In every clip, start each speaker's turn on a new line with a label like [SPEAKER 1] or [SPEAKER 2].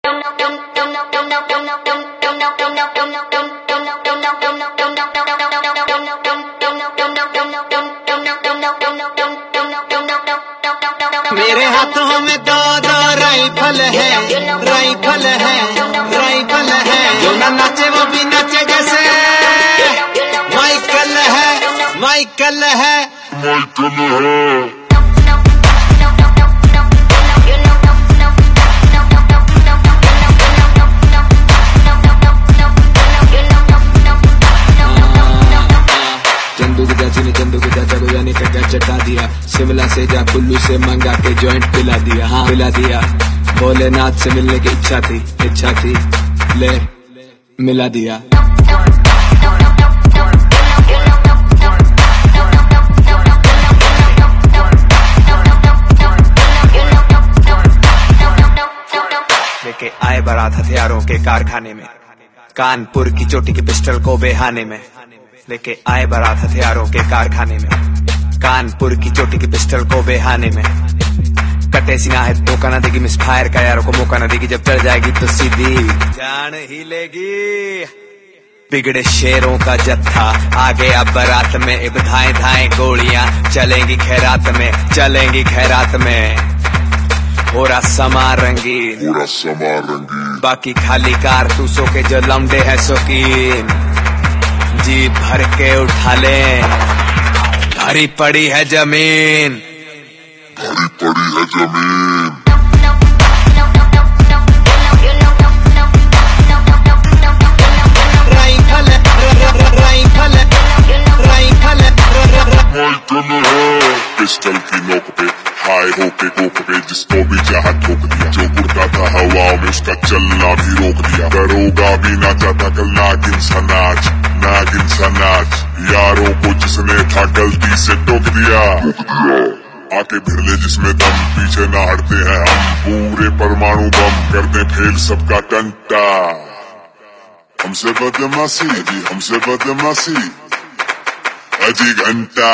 [SPEAKER 1] मेरे हाथों में दो दो राइफल है, राइफल है, राइफल है। जो ना नाचे वो भी नाचे जैसे माइकल है, माइकल है, माइकल है। चंदू की चाचा को जाने का क्या चटा दिया, शिमला से जा कुल्लू से मंगा के जॉइंट पिला दिया, हाँ पिला दिया। भोलेनाथ से मिलने की इच्छा थी, ले मिला दिया। लेके आए बारात हथियारों के कारखाने में, कानपुर की चोटी की पिस्टल को बेहाने में। लेके आए बारात हथियारों के कारखाने में, कानपुर की चोटी की पिस्टल को बेहाने में। कटे सीना है धोखा न देगी, मिस फायर का यारों को मौका न देगी। जब चढ़ जाएगी तो सीधी जान ही लेगी। बिगड़े शेरों का जत्था आ गया बारात में, अब धाए धाए गोलियां चलेंगी खैरात में, चलेंगी खैरात में। हो रहा समा रंगीन, बाकी खाली कारतूसों के जो लम्बे है शौकीन। जी भर के उठा ले, भरी पड़ी है जमीन, भरी पड़ी है जमीन। राइफल राइफल राइफल पिस्टल की नोक पे हाय होके कोक पे, जिसको भी चाहा ठोक दिया। जो उड़ता था हवा में उसका चलना भी रोक दिया। दरोगा भी नाचा था कल नागिन सा नाच, नागिन सा नाच। यारों को जिसने था गलती से टोक दिया, आके भिड़ ले जिसमें दम, पीछे ना हटते हैं हम। पूरे परमाणु बम कर दे फेल सबका टंटा। हमसे बदमाशी जी, हमसे बदमाशी अजी घंटा।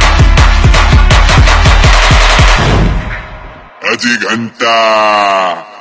[SPEAKER 1] अजी घंटा।